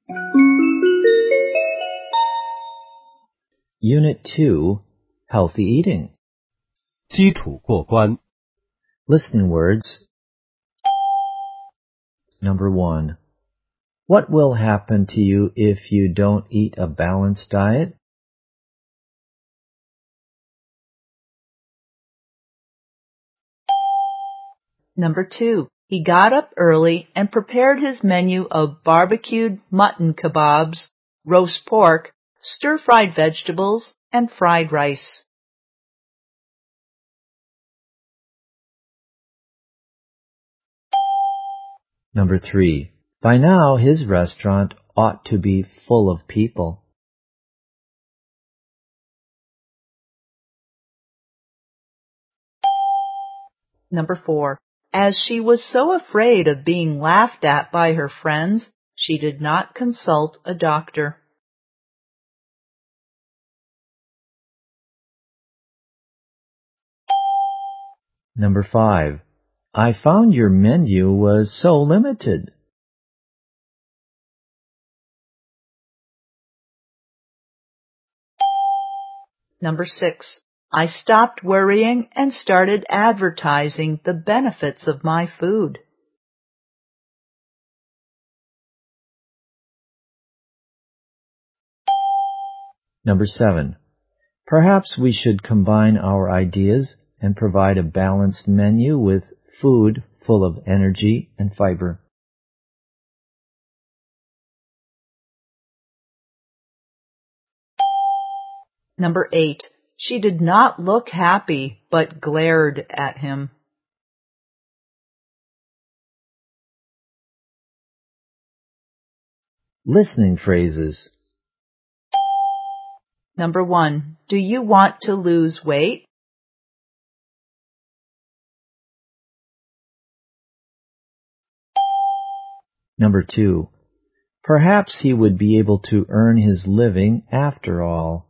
Unit 2, Healthy Eating. 基础过关。 Listening words. Number 1. What will happen to you if you don't eat a balanced diet? Number 2. He got up early and prepared his menu of barbecued mutton kebabs, roast pork, stir-fried vegetables, and fried rice. Number 3. By now, his restaurant ought to be full of people. Number 4. As she was so afraid of being laughed at by her friends, she did not consult a doctor. Number 5. I found your menu was so limited. Number 6. I stopped worrying and started advertising the benefits of my food. Number 7. Perhaps we should combine our ideas and provide a balanced menu with food full of energy and fiber. Number 8. She did not look happy, but glared at him. Listening phrases. Number 1. Do you want to lose weight? Number 2. Perhaps he would be able to earn his living after all.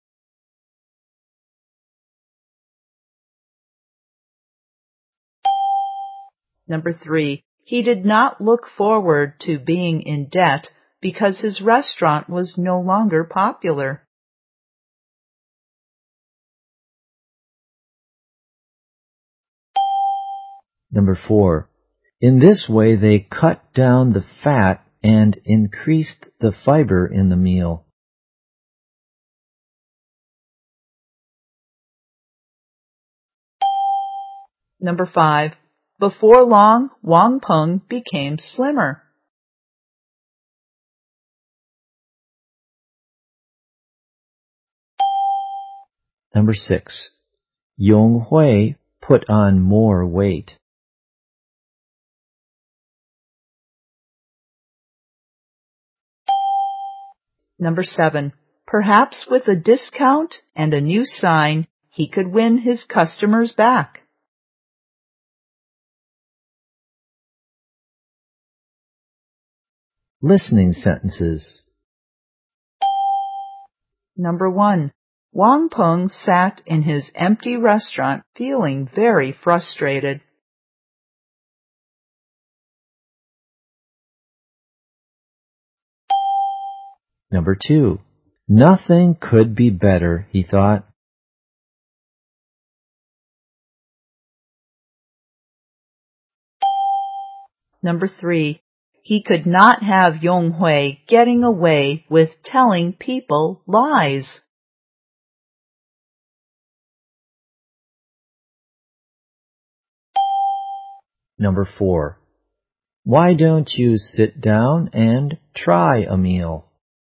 Number 3. He did not look forward to being in debt because his restaurant was no longer popular. Number 4. In this way, they cut down the fat and increased the fiber in the meal. Number 5. Before long, Wang Peng became slimmer. Number 6. Yong Hui put on more weight. Number 7. Perhaps with a discount and a new sign, he could win his customers back. Listening sentences. Number 1. Wang Peng sat in his empty restaurant feeling very frustrated. Number 2. Nothing could be better, he thought. Number 3. He could not have Yong Hui getting away with telling people lies. Number 4. Why don't you sit down and try a meal?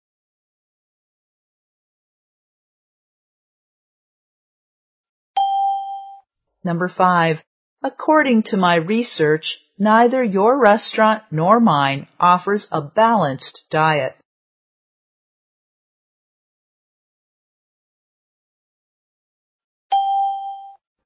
Number 5. According to my research, neither your restaurant nor mine offers a balanced diet.